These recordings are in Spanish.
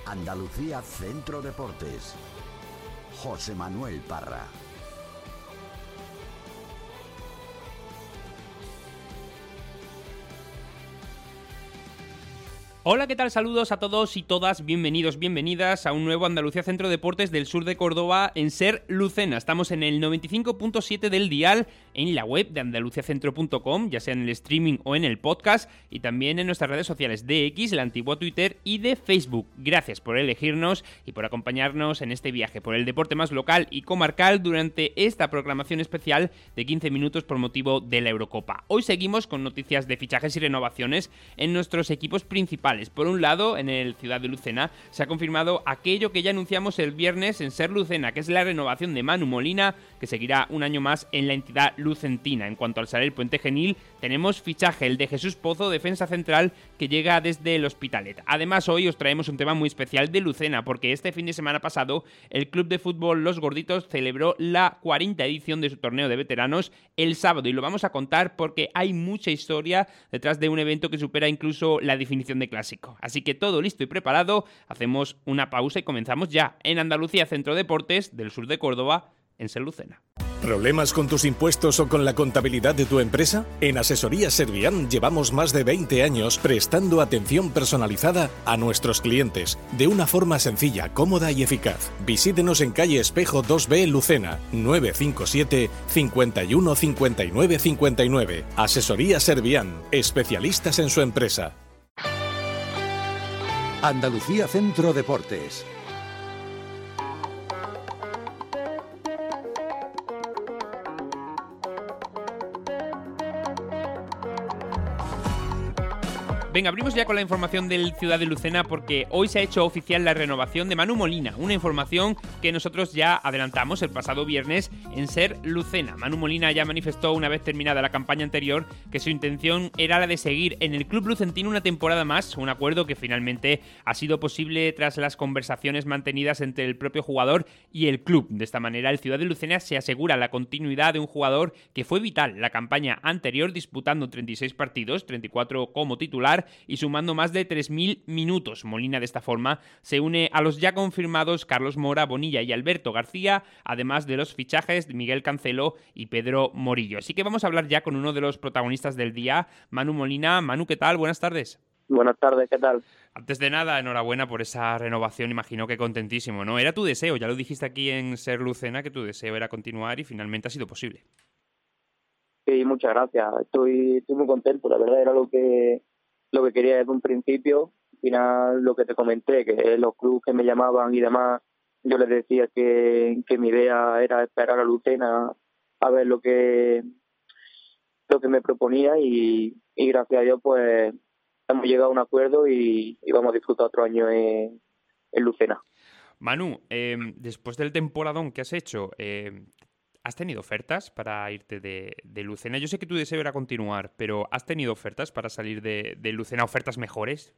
Andalucía Centro Deportes. José Manuel Parra. Hola, ¿qué tal? Saludos a todos y todas, bienvenidos, bienvenidas a un nuevo Andalucía Centro Deportes del sur de Córdoba en Ser Lucena. Estamos en el 95.7 del dial, en la web de andaluciacentro.com, ya sea en el streaming o en el podcast, y también en nuestras redes sociales de X, el antiguo Twitter, y de Facebook. Gracias por elegirnos y por acompañarnos en este viaje por el deporte más local y comarcal durante esta programación especial de 15 minutos por motivo de la Eurocopa. Hoy seguimos con noticias de fichajes y renovaciones en nuestros equipos principales. Por un lado, en el Ciudad de Lucena se ha confirmado aquello que ya anunciamos el viernes en Ser Lucena, que es la renovación de Manu Molina, que seguirá un año más en la entidad lucentina. En cuanto al Saler Puente Genil, tenemos fichaje, el de Jesús Pozo, defensa central, que llega desde el Hospitalet. Además, hoy os traemos un tema muy especial de Lucena, porque este fin de semana pasado el Club de Fútbol Los Gorditos celebró la 40ª edición de su torneo de veteranos el sábado, y lo vamos a contar porque hay mucha historia detrás de un evento que supera incluso la definición de clásico. Así que todo listo y preparado, hacemos una pausa y comenzamos ya en Andalucía Centro Deportes del sur de Córdoba, en Ser Lucena. ¿Problemas con tus impuestos o con la contabilidad de tu empresa? En Asesoría Servian llevamos más de 20 años prestando atención personalizada a nuestros clientes de una forma sencilla, cómoda y eficaz. Visítenos en calle Espejo 2B Lucena, 957 51 59 59. Asesoría Servian, especialistas en su empresa. Andalucía Centro Deportes. Venga, abrimos ya con la información del Ciudad de Lucena porque hoy se ha hecho oficial la renovación de Manu Molina, una información que nosotros ya adelantamos el pasado viernes en Ser Lucena. Manu Molina ya manifestó una vez terminada la campaña anterior que su intención era la de seguir en el club lucentino una temporada más, un acuerdo que finalmente ha sido posible tras las conversaciones mantenidas entre el propio jugador y el club. De esta manera, el Ciudad de Lucena se asegura la continuidad de un jugador que fue vital la campaña anterior, disputando 36 partidos, 34 como titular, y sumando más de 3.000 minutos. Molina de esta forma se une a los ya confirmados Carlos Mora, Bonilla y Alberto García, además de los fichajes de Miguel Cancelo y Pedro Morillo. Así que vamos a hablar ya con uno de los protagonistas del día, Manu Molina. Manu, ¿qué tal? Buenas tardes. Buenas tardes, ¿qué tal? Antes de nada, enhorabuena por esa renovación, imagino que contentísimo, ¿no? Era tu deseo, ya lo dijiste aquí en Ser Lucena, que tu deseo era continuar y finalmente ha sido posible. Sí, muchas gracias. Estoy muy contento, la verdad era lo que quería desde un principio. Al final, lo que te comenté, que los clubes que me llamaban y demás, yo les decía que mi idea era esperar a Lucena a ver lo que me proponía y gracias a Dios pues hemos llegado a un acuerdo y vamos a disfrutar otro año en Lucena. Manu, después del temporadón que has hecho, ¿has tenido ofertas para irte de Lucena? Yo sé que tu deseo era continuar, pero ¿has tenido ofertas para salir de Lucena, ofertas mejores?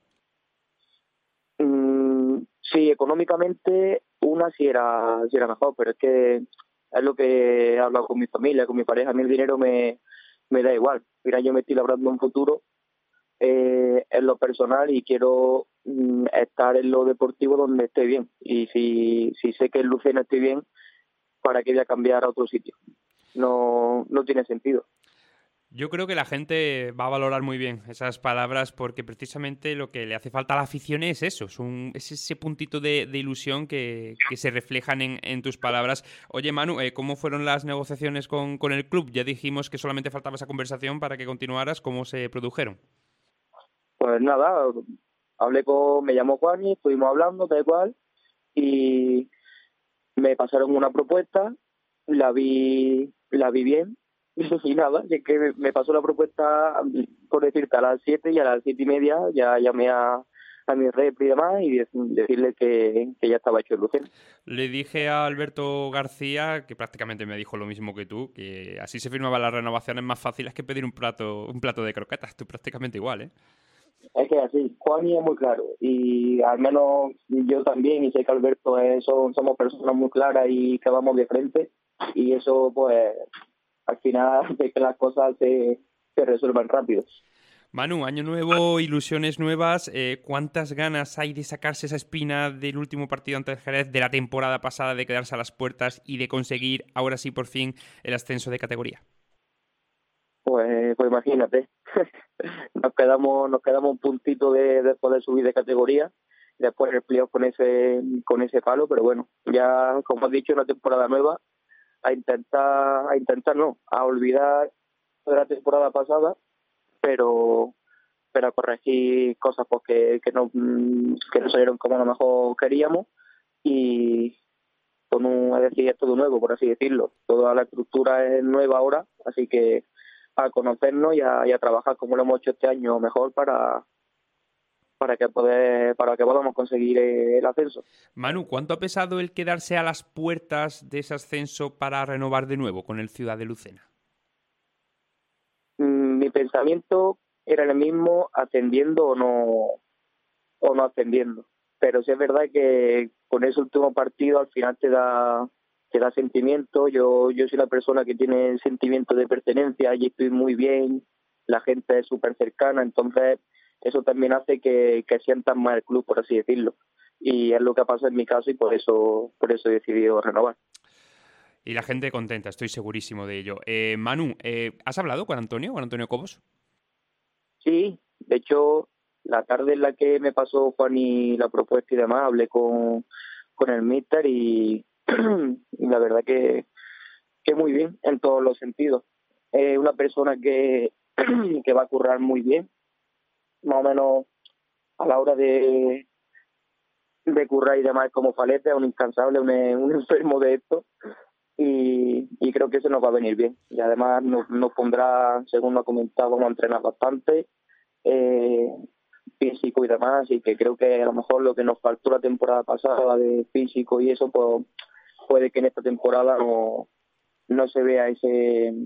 Sí, económicamente una sí era mejor, pero es que es lo que he hablado con mi familia, con mi pareja. A mí el dinero me da igual. Mira, yo me estoy labrando un futuro en lo personal y quiero estar en lo deportivo donde esté bien. Y si sé que en Lucena estoy bien, ¿para qué voy a cambiar a otro sitio? No tiene sentido. Yo creo que la gente va a valorar muy bien esas palabras porque precisamente lo que le hace falta a la afición es eso, es ese puntito de ilusión que se reflejan en tus palabras. Oye, Manu, ¿cómo fueron las negociaciones con el club? Ya dijimos que solamente faltaba esa conversación para que continuaras. ¿Cómo se produjeron? Pues nada, me llamó Juan y estuvimos hablando, da igual, y me pasaron una propuesta, la vi bien. Y nada, es que me pasó la propuesta, por decirte, a las 7 y a las 7:30 ya llamé a mi repli y demás y decirle que ya estaba hecho el Lucena. Le dije a Alberto García, que prácticamente me dijo lo mismo que tú, que así se firmaban las renovaciones más fáciles que pedir un plato de croquetas. Tú prácticamente igual, ¿eh? Es que así, Juan es muy claro y al menos yo también, y sé que Alberto somos personas muy claras y que vamos de frente y eso pues al final de que las cosas se resuelvan rápido. Manu, año nuevo, ilusiones nuevas. ¿Cuántas ganas hay de sacarse esa espina del último partido ante el Jerez, de la temporada pasada, de quedarse a las puertas y de conseguir, ahora sí, por fin, el ascenso de categoría? Pues imagínate, nos quedamos un puntito de poder subir de categoría, después el playoff con ese palo, pero bueno, ya como has dicho, una temporada nueva, a intentar no, a olvidar de la temporada pasada, pero a corregir cosas pues, que no salieron como a lo mejor queríamos, y es decir, es todo nuevo, por así decirlo. Toda la estructura es nueva ahora, así que a conocernos y a trabajar como lo hemos hecho este año mejor para que podamos conseguir el ascenso. Manu, ¿cuánto ha pesado el quedarse a las puertas de ese ascenso para renovar de nuevo con el Ciudad de Lucena? Mi pensamiento era el mismo, ascendiendo o no ascendiendo. Pero sí es verdad que con ese último partido al final te da sentimiento. Yo soy la persona que tiene sentimiento de pertenencia, allí estoy muy bien, la gente es súper cercana, entonces eso también hace que sientan más el club, por así decirlo. Y es lo que ha pasado en mi caso y por eso he decidido renovar. Y la gente contenta, estoy segurísimo de ello. Manu, ¿has hablado con Antonio Cobos? Sí, de hecho, la tarde en la que me pasó Juani la propuesta y demás, hablé con el míster y la verdad que muy bien en todos los sentidos. Es una persona que va a currar muy bien, más o menos a la hora de currar y demás, como Falete, es un incansable, un enfermo de esto, y creo que eso nos va a venir bien. Y además nos pondrá, según lo ha comentado, vamos a entrenar bastante, físico y demás, y que creo que a lo mejor lo que nos faltó la temporada pasada de físico y eso, pues puede que en esta temporada no se vea ese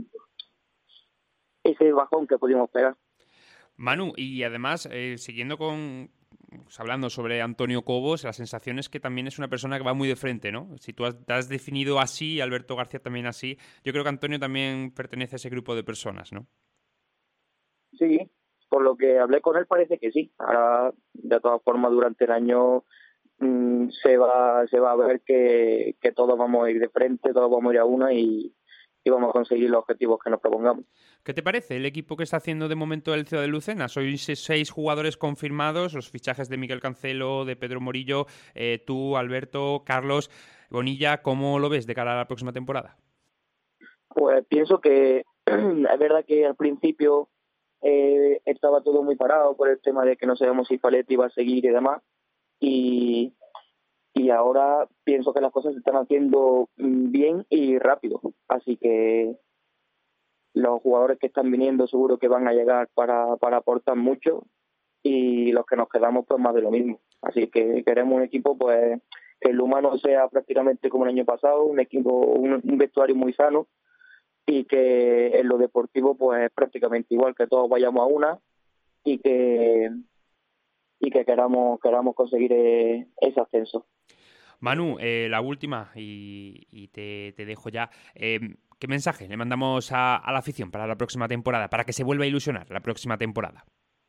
bajón que pudimos pegar. Manu, y además, siguiendo hablando sobre Antonio Cobos, la sensación es que también es una persona que va muy de frente, ¿no? Si tú te has definido así, Alberto García también así, yo creo que Antonio también pertenece a ese grupo de personas, ¿no? Sí, por lo que hablé con él parece que sí. Ahora, de todas formas, durante el año se va a ver que todos vamos a ir de frente, todos vamos a ir a una y vamos a conseguir los objetivos que nos propongamos. ¿Qué te parece el equipo que está haciendo de momento el Ciudad de Lucena? Sois 6 jugadores confirmados, los fichajes de Miguel Cancelo, de Pedro Morillo, tú, Alberto, Carlos, Bonilla. ¿Cómo lo ves de cara a la próxima temporada? Pues pienso que es verdad que al principio estaba todo muy parado por el tema de que no sabíamos si Faletti iba a seguir y demás, y ahora pienso que las cosas se están haciendo bien y rápido, así que los jugadores que están viniendo seguro que van a llegar para aportar mucho, y los que nos quedamos pues más de lo mismo, así que queremos un equipo pues que el humano sea prácticamente como el año pasado, un equipo, un vestuario muy sano, y que en lo deportivo pues prácticamente igual, que todos vayamos a una y que queramos conseguir ese ascenso. Manu, la última, y te dejo ya. ¿Qué mensaje le mandamos a la afición para la próxima temporada, para que se vuelva a ilusionar la próxima temporada?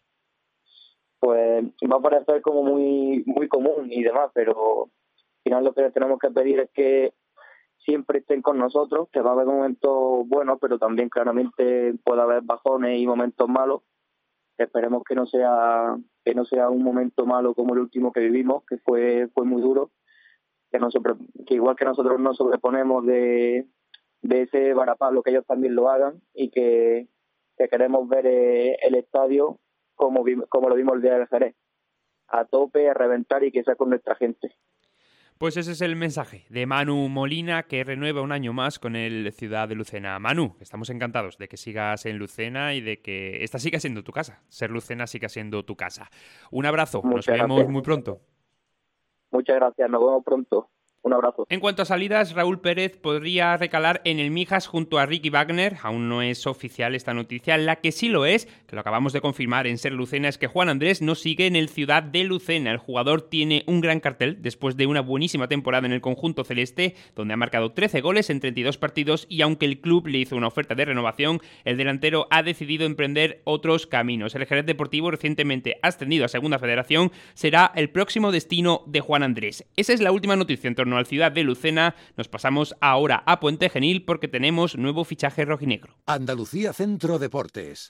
Pues va a parecer como muy común y demás, pero al final lo que tenemos que pedir es que siempre estén con nosotros, que va a haber momentos buenos, pero también claramente puede haber bajones y momentos malos. Esperemos que no sea un momento malo como el último que vivimos, que fue muy duro, que igual que nosotros nos sobreponemos de ese varapalo, que ellos también lo hagan, y que queremos ver el estadio como lo vimos el día del Jerez, a tope, a reventar, y que sea con nuestra gente. Pues ese es el mensaje de Manu Molina, que renueva un año más con el Ciudad de Lucena. Manu, estamos encantados de que sigas en Lucena y de que esta siga siendo tu casa. Ser Lucena siga siendo tu casa. Un abrazo, nos vemos muy pronto. Muchas gracias, nos vemos pronto. Un abrazo. En cuanto a salidas, Raúl Pérez podría recalar en el Mijas junto a Ricky Wagner. Aún no es oficial esta noticia. La que sí lo es, que lo acabamos de confirmar en Ser Lucena, es que Juan Andrés no sigue en el Ciudad de Lucena. El jugador tiene un gran cartel después de una buenísima temporada en el conjunto celeste, donde ha marcado 13 goles en 32 partidos, y aunque el club le hizo una oferta de renovación, el delantero ha decidido emprender otros caminos. El Jerez Deportivo, recientemente ascendido a Segunda Federación, será el próximo destino de Juan Andrés. Esa es la última noticia en torno al Ciudad de Lucena. Nos pasamos ahora a Puente Genil porque tenemos nuevo fichaje rojinegro. Andalucía Centro Deportes.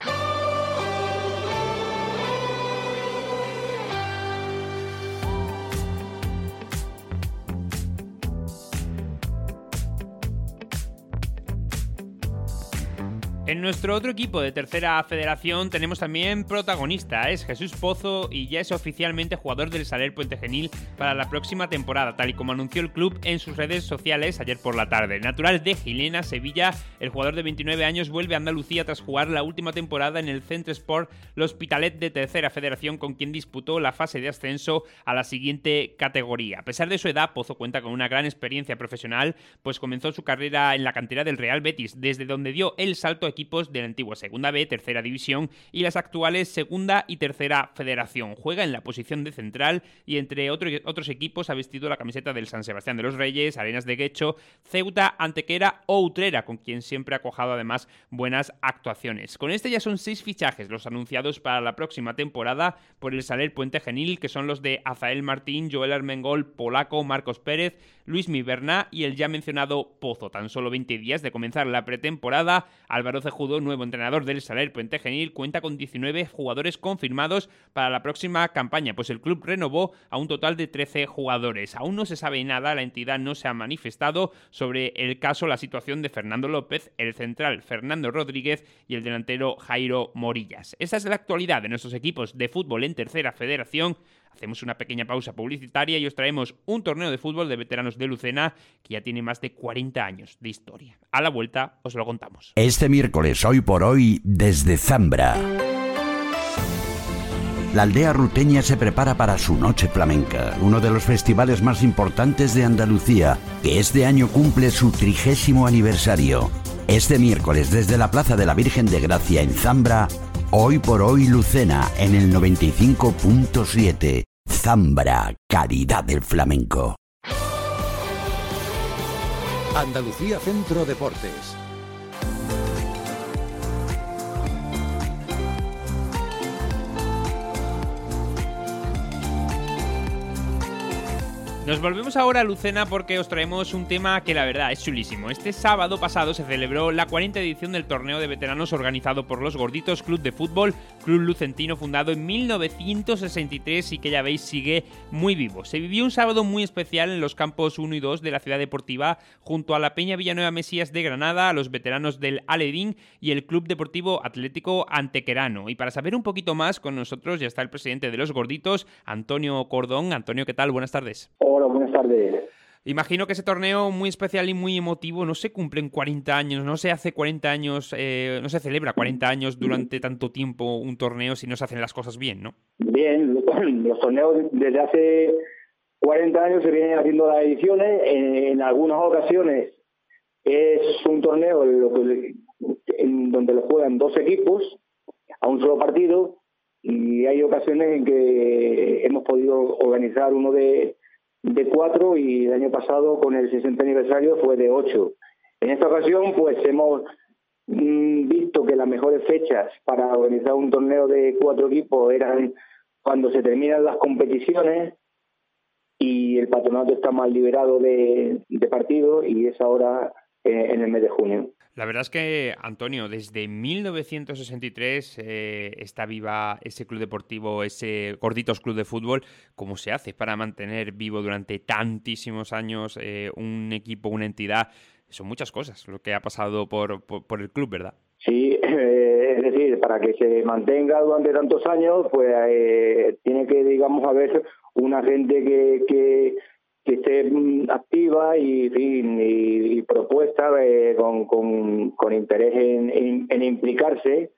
En nuestro otro equipo de Tercera Federación tenemos también protagonista, es Jesús Pozo, y ya es oficialmente jugador del Saler Puente Genil para la próxima temporada, tal y como anunció el club en sus redes sociales ayer por la tarde. Natural de Gilena, Sevilla, el jugador de 29 años vuelve a Andalucía tras jugar la última temporada en el Centre Sport L'Hospitalet de Tercera Federación, con quien disputó la fase de ascenso a la siguiente categoría. A pesar de su edad, Pozo cuenta con una gran experiencia profesional, pues comenzó su carrera en la cantera del Real Betis, desde donde dio el salto a equipos de la antigua Segunda B, Tercera División y las actuales Segunda y Tercera Federación. Juega en la posición de central y entre otros equipos ha vestido la camiseta del San Sebastián de los Reyes, Arenas de Guecho, Ceuta, Antequera o Utrera, con quien siempre ha cuajado además buenas actuaciones. Con este ya son 6 fichajes los anunciados para la próxima temporada por el Saler Puente Genil, que son los de Azael Martín, Joel Armengol, Polaco, Marcos Pérez, Luis Miberna y el ya mencionado Pozo. Tan solo 20 días de comenzar la pretemporada, Álvaro Cejudo, nuevo entrenador del Saler Puente Genil, cuenta con 19 jugadores confirmados para la próxima campaña, pues el club renovó a un total de 13 jugadores. Aún no se sabe nada, la entidad no se ha manifestado sobre el caso, la situación de Fernando López, el central Fernando Rodríguez y el delantero Jairo Morillas. Esa es la actualidad de nuestros equipos de fútbol en Tercera Federación. Hacemos una pequeña pausa publicitaria y os traemos un torneo de fútbol de veteranos de Lucena que ya tiene más de 40 años de historia. A la vuelta os lo contamos. Este miércoles, hoy por hoy, desde Zambra. La aldea ruteña se prepara para su Noche Flamenca, uno de los festivales más importantes de Andalucía, que este año cumple su 30º aniversario. Este miércoles, desde la Plaza de la Virgen de Gracia en Zambra, hoy por hoy Lucena en el 95.7. Zambra, calidad del flamenco. Andalucía Centro Deportes. Nos volvemos ahora a Lucena porque os traemos un tema que la verdad es chulísimo. Este sábado pasado se celebró la 40ª edición del torneo de veteranos organizado por los Gorditos Club de Fútbol, club lucentino fundado en 1963 y que ya veis sigue muy vivo. Se vivió un sábado muy especial en los campos 1 y 2 de la ciudad deportiva junto a la Peña Villanueva Mesías de Granada, a los veteranos del Aledín y el Club Deportivo Atlético Antequerano. Y para saber un poquito más, con nosotros ya está el presidente de los Gorditos, Antonio Cordón. Antonio, ¿qué tal? Buenas tardes. Hola, buenas tardes. Imagino que ese torneo muy especial y muy emotivo no se cumple en 40 años, no se hace 40 años, no se celebra 40 años durante tanto tiempo un torneo si no se hacen las cosas bien, ¿no? Bien, los torneos desde hace 40 años se vienen haciendo las ediciones, en algunas ocasiones es un torneo en donde lo juegan 2 equipos a un solo partido y hay ocasiones en que hemos podido organizar uno de 4 y el año pasado con el 60 aniversario fue de 8. En esta ocasión pues hemos visto que las mejores fechas para organizar un torneo de 4 equipos eran cuando se terminan las competiciones y el patronato está más liberado de partidos y es ahora en el mes de junio. La verdad es que, Antonio, desde 1963 está viva ese club deportivo, ese Gorditos Club de Fútbol. ¿Cómo se hace para mantener vivo durante tantísimos años un equipo, una entidad? Son muchas cosas lo que ha pasado por el club, ¿verdad? Sí, es decir, para que se mantenga durante tantos años, pues tiene que, digamos, haber una gente que esté activa y propuesta con interés en implicarse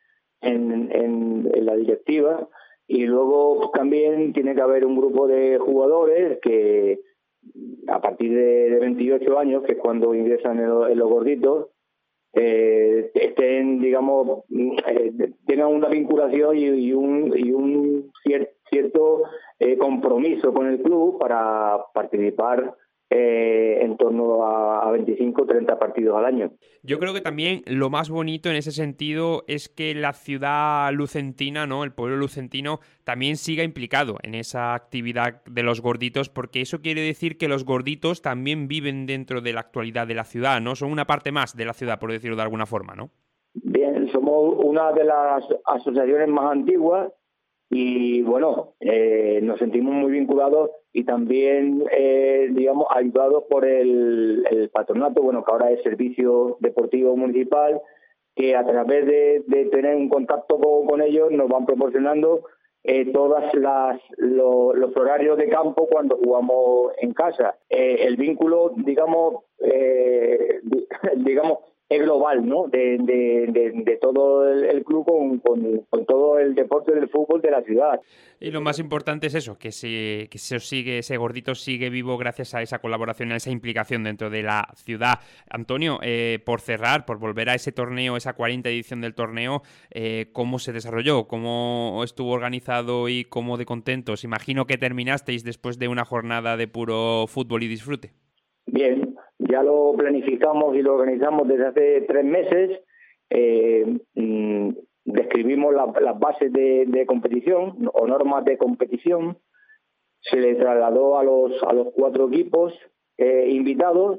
en la directiva, y luego también tiene que haber un grupo de jugadores que a partir de 28 años, que es cuando ingresan en los gorditos, estén, digamos, tengan una vinculación y un cierto compromiso con el club para participar en torno a 25 o 30 partidos al año. Yo creo que también lo más bonito en ese sentido es que la ciudad lucentina, ¿no? El pueblo lucentino también siga implicado en esa actividad de los gorditos, porque eso quiere decir que los gorditos también viven dentro de la actualidad de la ciudad, ¿no? Son una parte más de la ciudad, por decirlo de alguna forma, ¿no? Bien, somos una de las asociaciones más antiguas y, bueno, nos sentimos muy vinculados y también, digamos, ayudados por el patronato, bueno, que ahora es Servicio Deportivo Municipal, que a través de tener un contacto con ellos nos van proporcionando todas los horarios de campo cuando jugamos en casa. El vínculo, digamos, es global, ¿no? De todo el club con todo el deporte del fútbol de la ciudad. Y lo más importante es eso, que ese gordito sigue vivo gracias a esa colaboración, a esa implicación dentro de la ciudad. Antonio, por cerrar, por volver a ese torneo, esa 40ª edición del torneo, ¿cómo se desarrolló? ¿Cómo estuvo organizado y cómo de contentos? Imagino que terminasteis después de una jornada de puro fútbol y disfrute. Bien, ya lo planificamos y lo organizamos desde hace 3 meses. Describimos las bases de competición o normas de competición. Se le trasladó a los 4 equipos invitados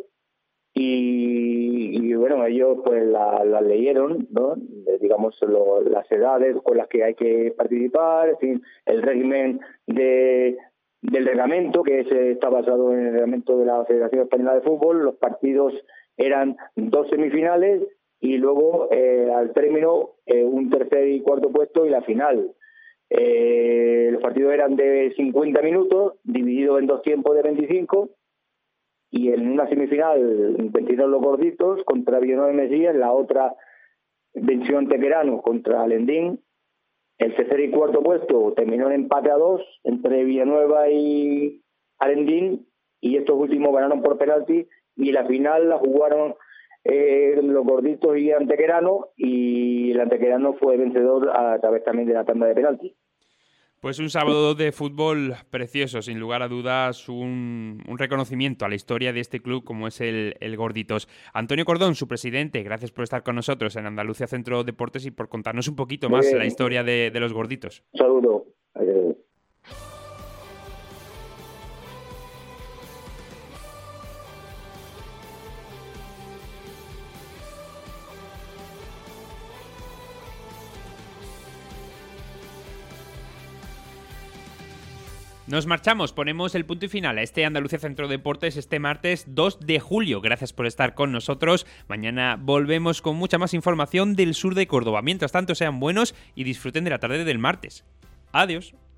y bueno, ellos pues las leyeron, ¿no? Digamos las edades con las que hay que participar, en fin, el régimen del reglamento, que está basado en el reglamento de la Federación Española de Fútbol. Los partidos eran 2 semifinales y luego al término un tercer y cuarto puesto y la final. Los partidos eran de 50 minutos, divididos en 2 tiempos de 25, y en una semifinal vencieron los gorditos contra Villanueva de Mesía, en la otra venció Antequerano contra Alendín. El tercer y cuarto puesto terminó en empate a 2 entre Villanueva y Alendín, y estos últimos ganaron por penalti, y la final la jugaron los gorditos y Antequerano, y el Antequerano fue vencedor a través también de la tanda de penalti. Pues un sábado de fútbol precioso, sin lugar a dudas, un reconocimiento a la historia de este club como es el Gorditos. Antonio Cordón, su presidente, gracias por estar con nosotros en Andalucía Centro Deportes y por contarnos un poquito más la historia de los Gorditos. Un saludo. Adiós. Nos marchamos, ponemos el punto y final a este Andalucía Centro Deportes este martes 2 de julio. Gracias por estar con nosotros. Mañana volvemos con mucha más información del sur de Córdoba. Mientras tanto, sean buenos y disfruten de la tarde del martes. Adiós.